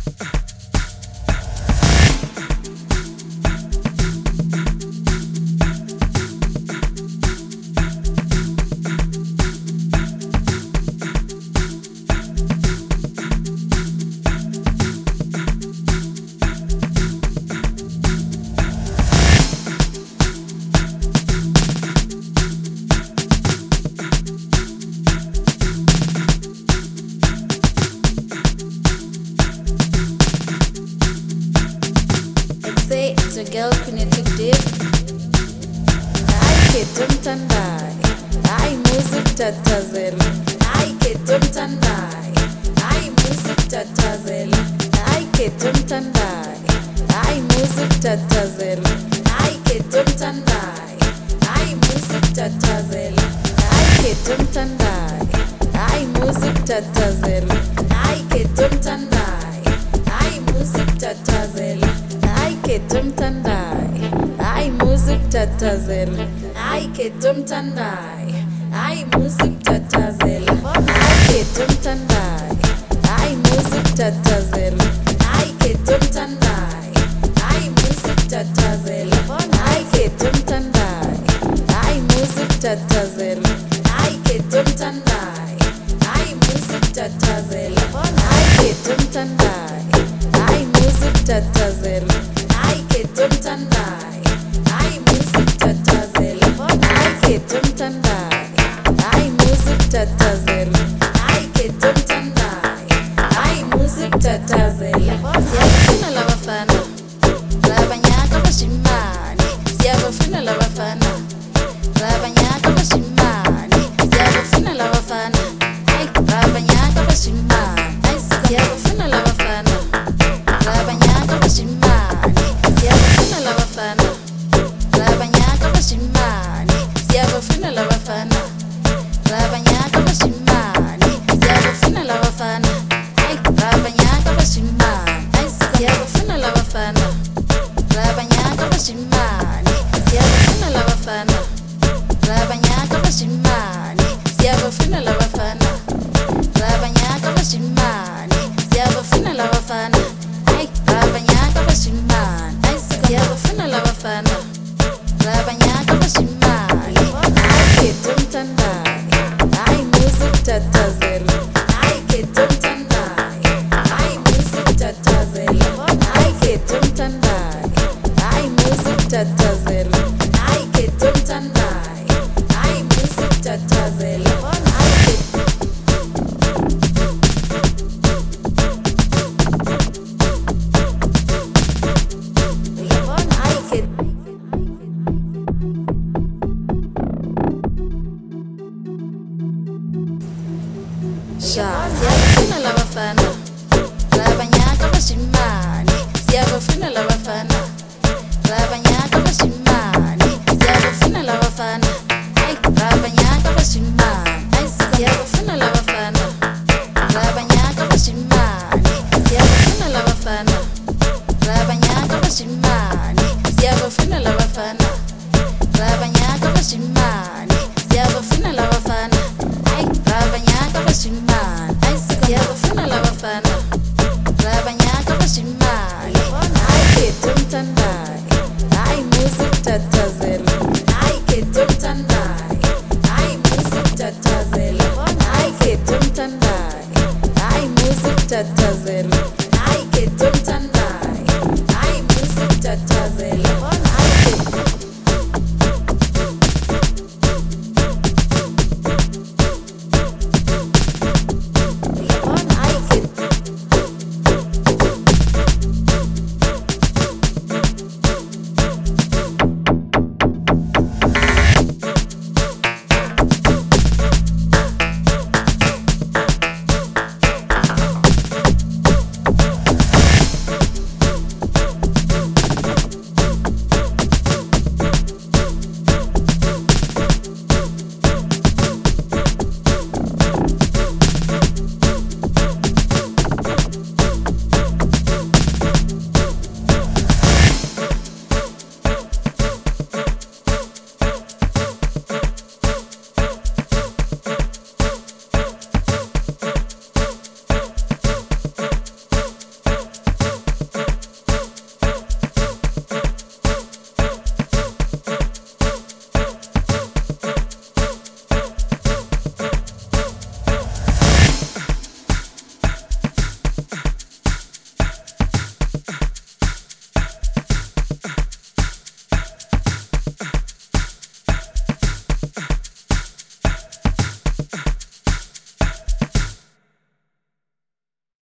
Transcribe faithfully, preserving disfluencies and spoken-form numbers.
Say it's a girl kinetic dip. I ketum tandai. I music tatazel. I ketum tandai. I music tatazel. I ketum tandai. I music tatazel. I ketum tandai. I music tatazel. I ketum tandai. I music tatazel. I ketum tandai. I music tatazel. I ketum tandai, I music tatazel. I ketum tandai, I music tatazel. I ketum tandai, I music tatazel. I ketum tandai, I music tatazel. I ketum tandai, I music tatazel. I ketum tandai, I music tatazel. I ketum tandai, I music tatazel. I ketum tandai, I music tatazel. I ketum tandai, I music tatazel. I ketum tandai, I music tatazel. Siyabafuna labafana, labanyaka bashimani. Siyabafuna labafana, labanyaka bashimani. Siyabafuna labafana, labanyaka bashimani. Siyabafuna labafana, labanyaka bashimani. Siyabafuna labafana, labanyaka bashimani. Siyabafuna labafana, labanyaka bashimani. Siyabafuna labafana, labanyaka bashimani. Siyabafuna labafana, labanyaka bashimani. Siyabafuna labafana, labanyaka bashimani. Siyabafuna labafana, labanyaka bashimani. Siyabafuna labafana, labanyaka bashimani. Siyabafuna labafana, labanyaka bashimani. I ketum tandai, I music tatazel. I ketum tandai, I music tatazel. I ketum tandai, I music tatazel. I ketum tandai, I music tatazel. I Siyabafuna labafana, labanyaka bashimani. Siyabafuna labafana, labanyaka bashimani. Siyabafuna labafana, labanyaka bashimani. Siyabafuna labafana, labanyaka bashimani. Siyabafuna labafana, labanyaka bashimani. Siyabafuna labafana, labanyaka bashimani. Siyabafuna labafana, labanyaka bashimani. Siyabafuna labafana, labanyaka bashimani. I ketum tandai, I music tatazel. I ketum tandai, I music tatazel. I ketum tandai, I music tatazel. I ketum tandai, I music tatazel.